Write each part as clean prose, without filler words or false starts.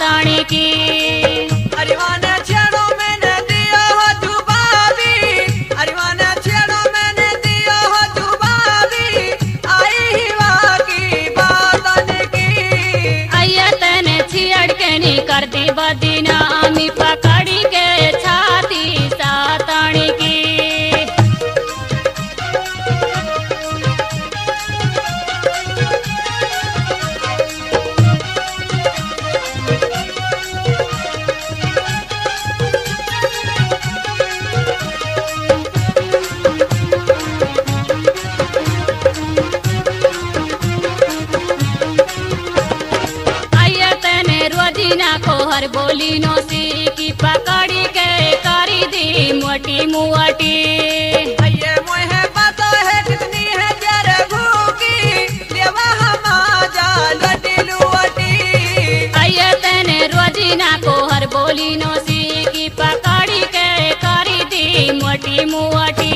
साताणी की। अरिवाने छेड़ो मैंने दिया हो जुबाबी, अरिवाने छेड़ो मैंने दिया हो जुबाबी, आई ही वाकी बातन की। अय्या तने छियड़ के नी कर दी बदनामी पकड़ी के छाती साताणी की। रोजीना को हर बोली नो सी की पकड़ी के करी दी मोटी मुआटी। ये मोहे बातो है कितनी है जर भूखी, लेवा हमारा लटी लुवटी। अये तने रोजीना को हर बोली नो सी की पकड़ी के करी दी मोटी मुआटी।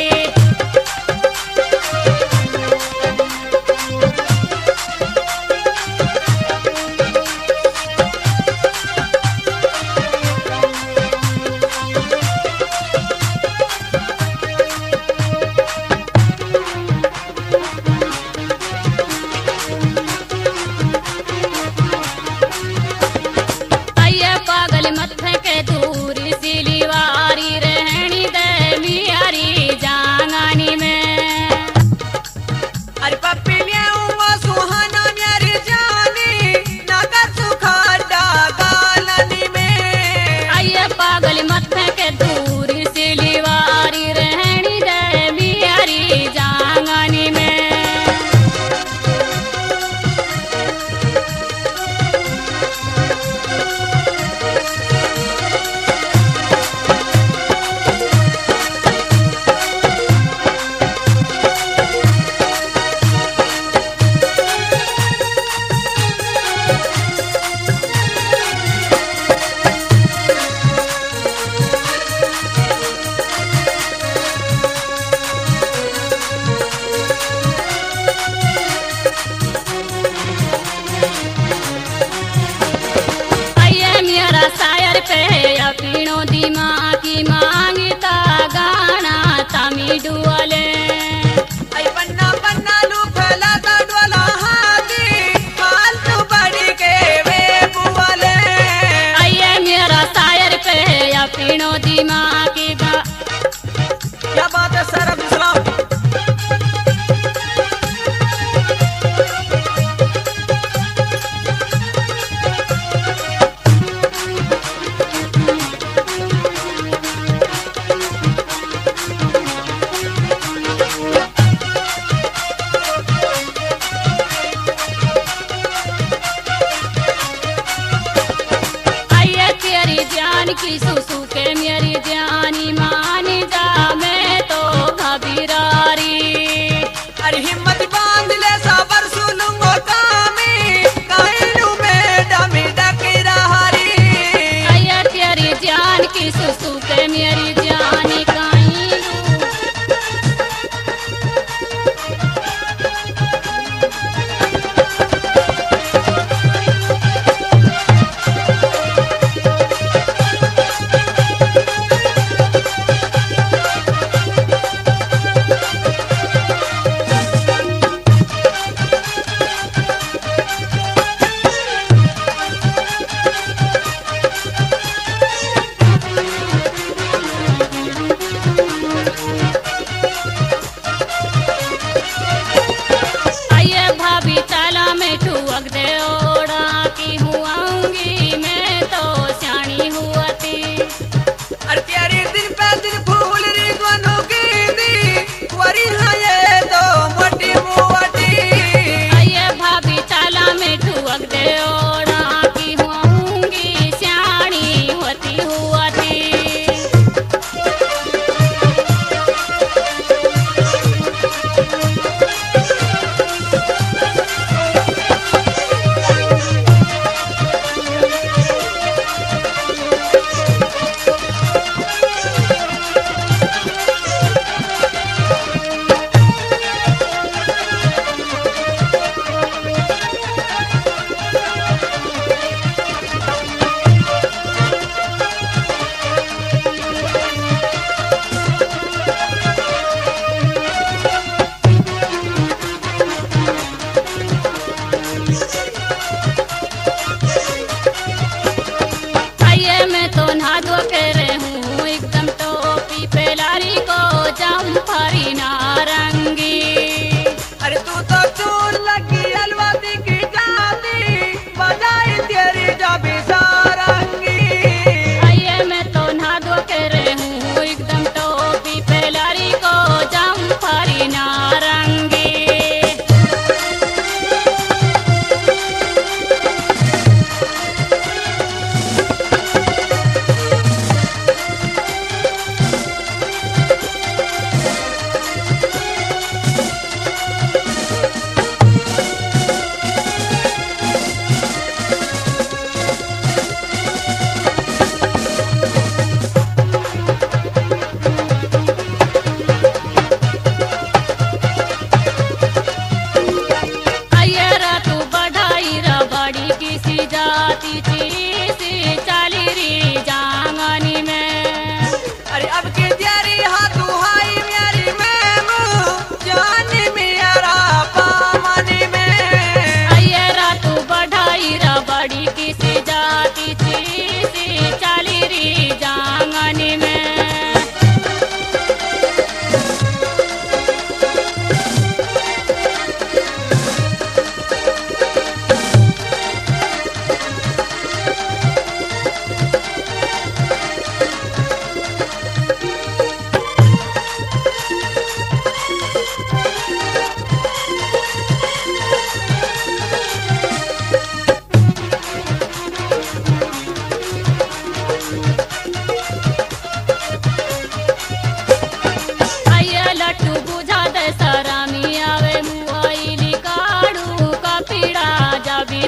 पीणो दिमाग की मांगता गाना तमी डुअले। बन्ना बन्ना लू फैला डोला हाथी, फालतू बड़ी के वे बुआले। अये मेरा शायर पे या पीणो दिमाग की क्या बात है सर अब्दुल सलाम।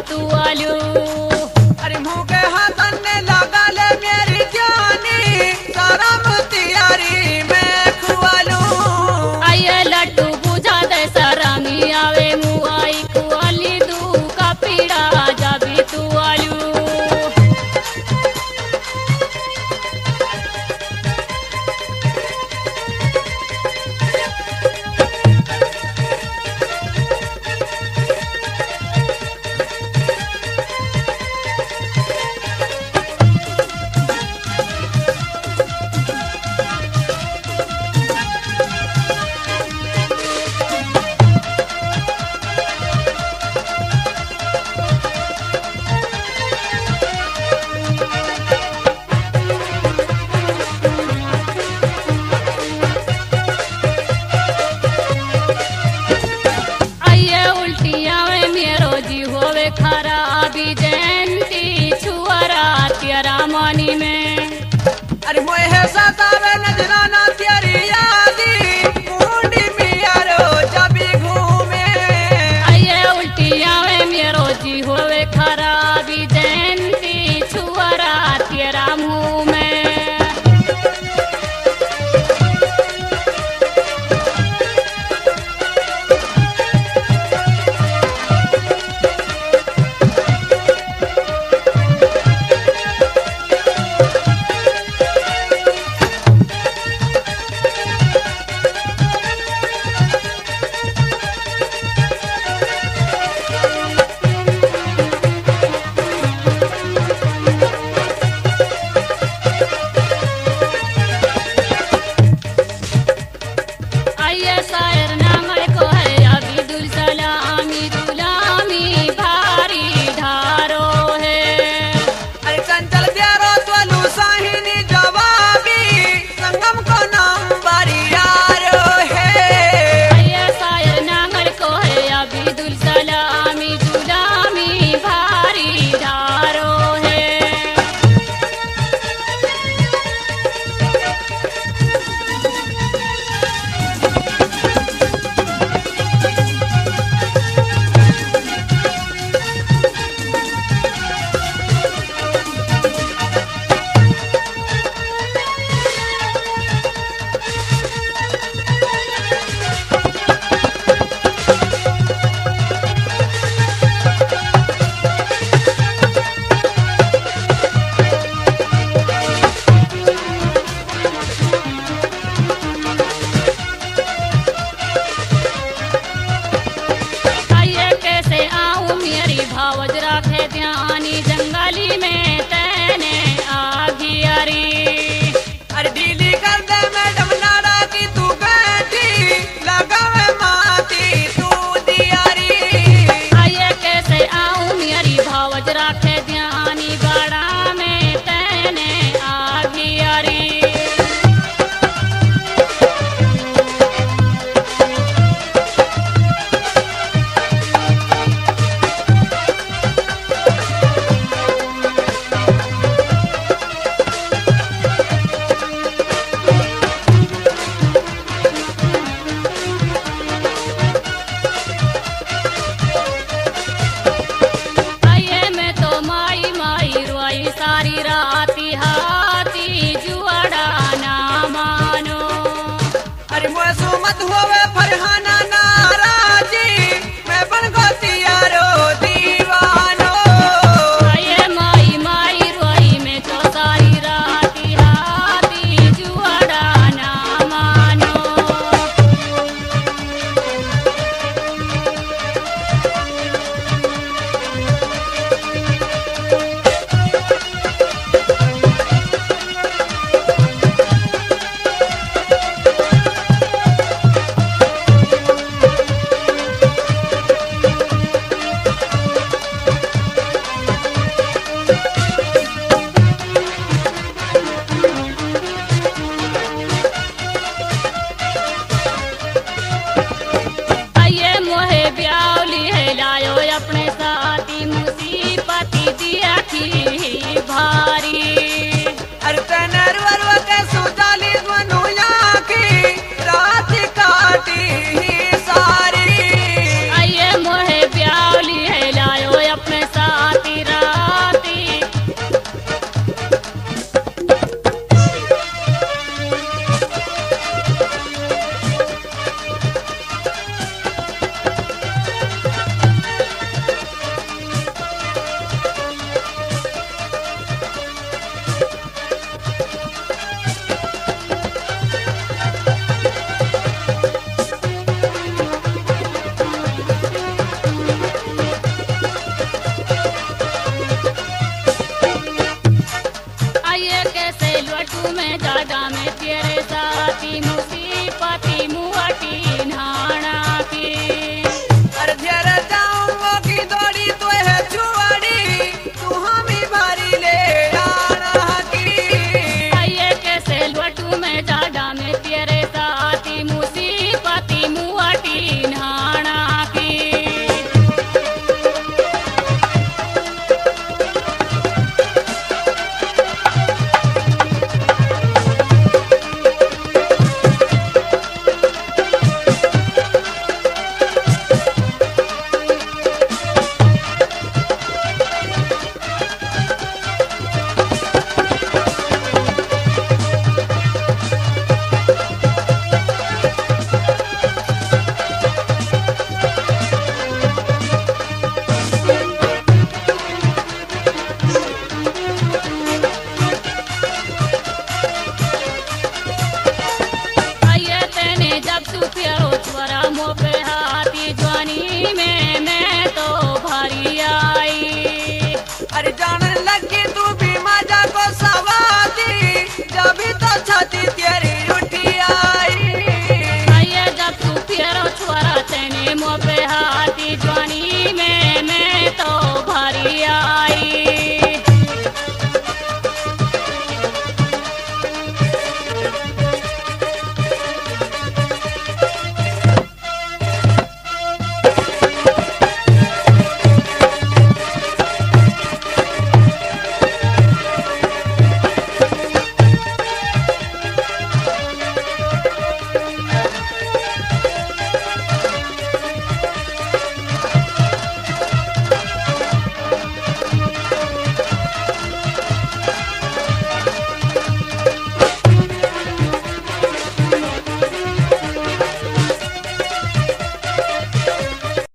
तू आलू अरे मुँह के हाथन ने लगा ले मेरी जानी सारा मुतियारी में खुआलू आइए लड्डू बुझा दे सरंगी आवे मुआई कुआली दू का पीड़ा जाबी तू आलू आइए उल्टियाँ में मेरो जी होवे खराबी जयंती छुआरा तेरा मनी में अरे मोहे सतावे नजराना तेरी यादी मुंडी मियारो जबी घूमे आइए उल्टियाँ में मेरो जी होवे खराबी जयंती छुआरा तेरा मुँह में सती